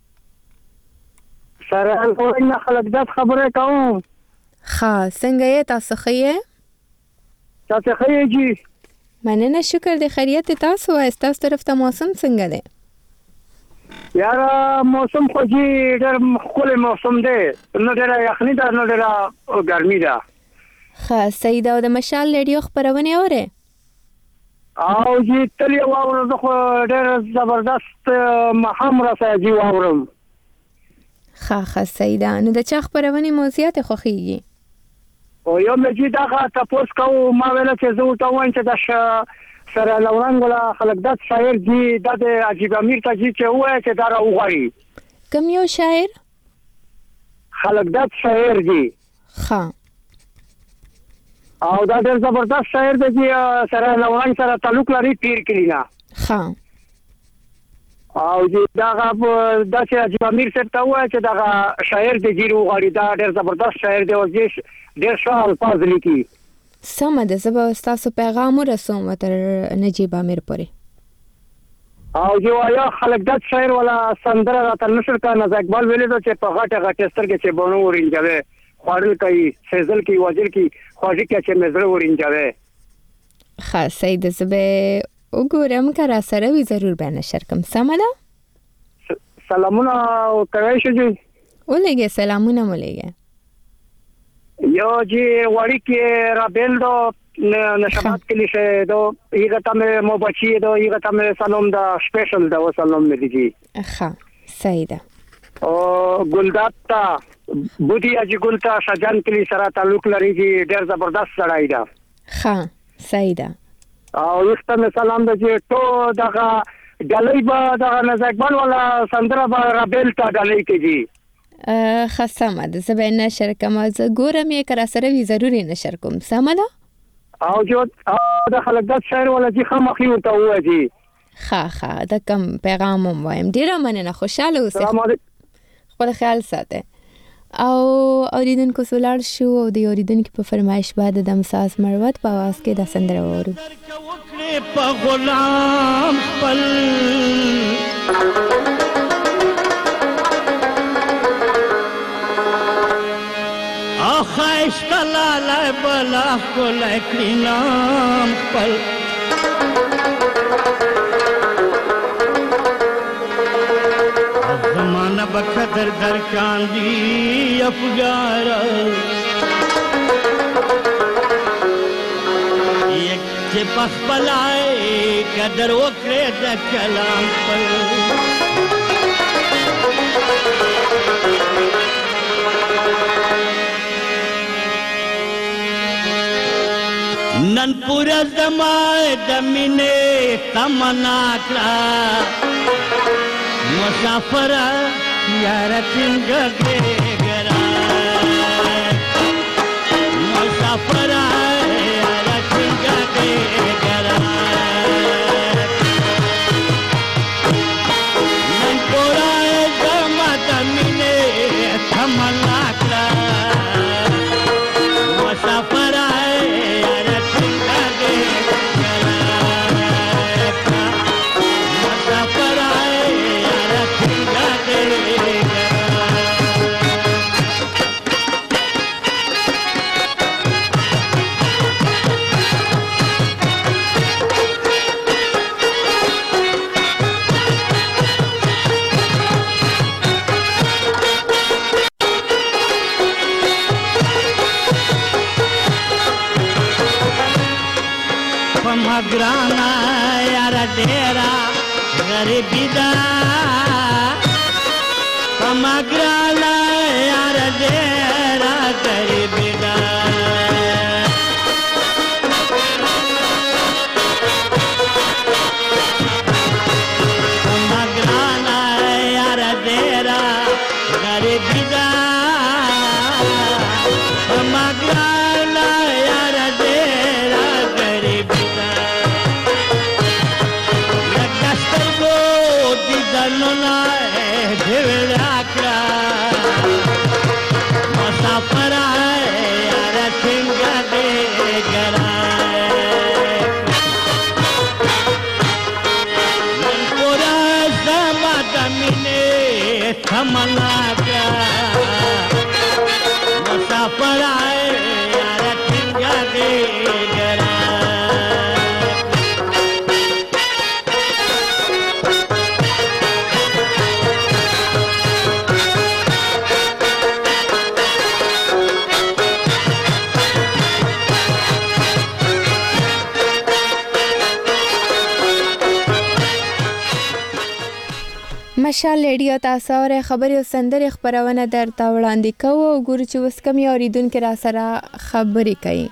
سره ورنه خلک د خبرې کوم. ښه څنګه یې تاسو ښه یې؟ تاسو ښه یې جی؟ مننه شکر دی. خیریت تاسو تاسو طرف ته موسم څنګه دی؟ یار موسم خو جی ډېر ښکلی موسم دی. نه ډېره یخني ده نه ډېره ګرمي ده. ښه صحیح ده. او د مشال ریډیو خپرونې اورئ؟ او جی تل یې واورم. زه خو ډېر زبردست ماښام راسره جی واورم. ښه صحیح ده. نو د چا خپرونې مو زیاتې خوښېږي؟ او یو مې جی دغه تپوس کوو. ما ویله چې زه ورته ووایم چې د سره لورنګ ولا خلک دات شاعر جی دا د عجیب امیر ته جی چې ووایه چې دا راوغواړي. کوم یو شاعر؟ خلک دات شاعر جی. ښه او دا ډېر زبردست شاعر دی چې سره لورنګ سره تعلق لري پیر کلینا. ښه او جی دغه داسې عجیب امیر صاحب ته ووایه چې دغه شاعر دی جی راوغواړي. دا ډېر زبردست شاعر دی او ډېر ښه الفاظ لیکي. سمه ده. زه به ستاسو پیغام ورسوم تر نجیب امیر پورې. او جو آیا خلک دات شاعر ولا سندره راته نشر کا نز اقبال ویلې دو چې په غټه غټه سترګې چې بونو ورینځوي خوړل کوي سیزل کوي وجل کوي خوږی کې چې مزره ورینځوي. ښه صحیح ده. زه به وګورم که را سره وي ضرور به نشر کوم. سمه ده. سلامونه کوی شو جی؟ ولېږه سلامونه مو لېږه. یو جی وړي کې رابل دو نشابات کلیشه دو ایگه تام موبچی دو ایگه تام سلام دا سپیشل دا و سلام میدیجی. ښه صحیح ده. او ګلدات تا بودی اجي ګلتا شجان کلی سره تعلق لري جی ډېر زبردست سړی ده. ښه صحیح ده. او یختم سلام د جی ټو دغه ډلې به دغه نزاکبان ولا سندره به رابل تا ډلې کې جی. ښه سمه ده. زه به نشر کوم. زه ګورم یې که را سره وي ضرور یې نشر کوم. سمه ده. او جو د خلک دات شاعر ولا جی خامخې ورته ووایه جی. ښه د کوم پیغام هم وایم. ډېره مننه. خوشحاله اوسئ. خپل خیال ساتئ. او اوریدونکو سولاړ شو او د اوریدونکو په فرمایش بعد د مساس مروت په आवाज کې د سندره وورو. په غلام خپل خواهش تلالای بلا کولای کلینام خپل زمانه بقدر در کاندی افگارا یک چه پخبلای قدر وکره دا کلام خپل نن پورا زمای دمینه تمنا کلا مسافر یار څنګه ګرا مسافر یار څنګه ګرا نن پورا زمای دمینه تمنا کلا مسافر گرانا یار ډیرا غریبی دا کمگرانا یار دیرا غریبی دا کمگرانا یار دیرا غریبی دا کمگرانا یار دیرا غریبی دا لگستر کو دیدنو نا ढेवल आकरा मुसाफर आए यार सिंगा दे गराए मन पूरा समादमिने समना का मुसाफर आए यार सिंगा दे गराए مشال ریډیو تاسو اورئ خبرې او سندرې خپرونه درته وړاندې کوو او ګورو چې اوس کوم یو اورېدونکي را سره خبرې کوي.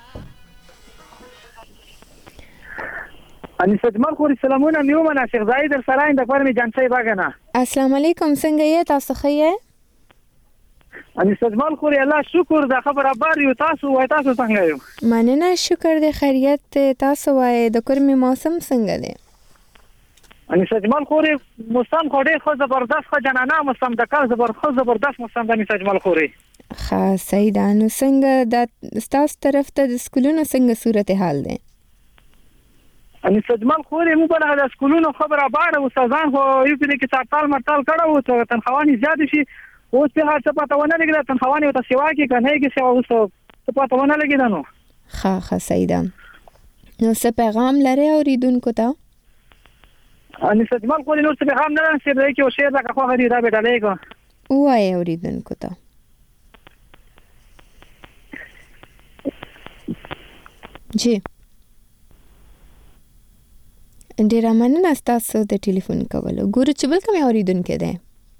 انیس اجمل خوري سلامونه میومنه شیخ زاید در سره د فرمی جانسای باغنه. السلام علیکم څنګه یې تاسو ښه یې؟ انیس اجمل خوري الله شکر د خبر ابار یو تاسو وای تاسو څنګه یو؟ مننه شکر د خیریت تاسو وای د کورمي موسم څنګه دی؟ انیس اجمل خوري موسم خو ډېر خو زبردست خو جنانه موسم د کال زبردست موسم د انیس اجمل خوري. ښه صحیح ده. نو څنګه د ستاسو طرف ته د سکولونو څنګه صورتحال دی؟ انیس اجمل خوري موږ به د سکولونو خبره باره استادان خو یو په دې کې ساتال مرتال کړه او تنخوانې زیاتې شي اوس په هر څه پته ونه لګېده تنخوانې ورته سیوا کې که نه کې سیوا اوس څه پته ونه لګېده نو ښه صحیح ده. نو څه پیغام لرئ اورېدونکو ته؟ انیس اجمل خوري نور څه پیغام نه لرم صرف دی کې یو شعر لکه خوښه دي دا به ډالۍ کړه ووایئ اورېدونکو ته. جی ډېره مننه ستاسو د ټلیفون کولو. ګورو چې بل کوم اورېدونکی دی.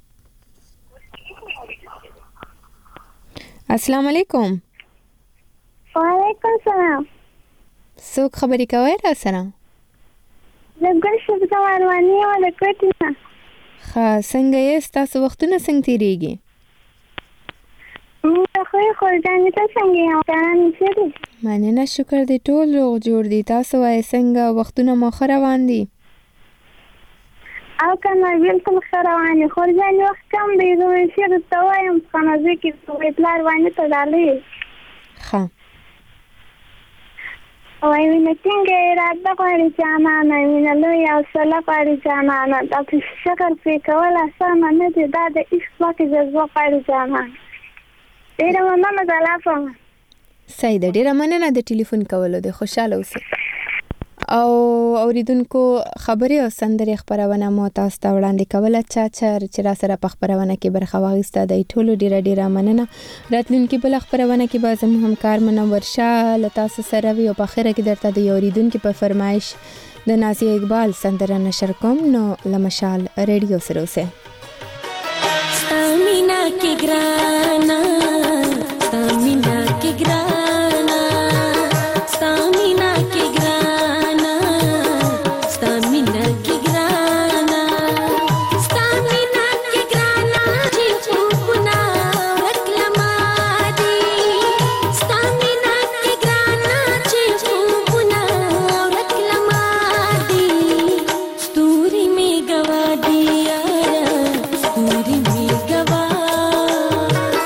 السلام علیکم. وعلیکم سلام. څوک خبرې کوئ را سره؟ زه ګل شبزه مرواني یم د کوټې نه. ښه څنګه یې ستاسو وختونه څنګه تېرېږي؟ موږ ښه یو خورجانې ته څنګه یم کاران یې ښه دي؟ مننه شکر دی ټول روغ جوړ دي. تاسو وایئ څنګه وختونه مو ښه روان دي؟ او که نه بلکل ښه روان دي. خورجانې وخت کم دی زه مې شعر درته وایم خانازۍ کې وایي پلار باندې ته ډالۍ. ښه وایي مینه ټینګه اراده غواړي جانانه مینه لویه حوصله غواړي جانانه دا په شکر پرې کول اسانه نه دي دا د عشق پاکې جذبه غواړي جانانه. ډېره مننه د لافه صحیح ده. ډېره مننه د ټلیفون کولو دی. خوشحاله اوسئ. او اوریدونکو خبرې او سندرې خپرونه مو تاسو ته وړاندې کوله. چا چې را سره په خپرونه کې برخه واخیسته دی ټولو ډېره مننه. راتلونکي بله خپرونه کې به زموږ همکار منور شاه له تاسو سره وي او په اخره کې درته د یو اوریدونکي په فرمایش د نازیه اقبال سندره نشر کوم. نو له مشال ریډیو سره اوسئ. ستا مینا کې ګرانه ستا مینا کې ګرانه ستا مینا کې ګرانه ستا مینا کې ګرانه ستا مینا کې ګرانه چې خوبونه ورکلما دي ستا مینا کې ګرانه چې خوبونه ورکلما دي ستوري می ګوا دي یاره ستوري می ګوا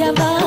जवान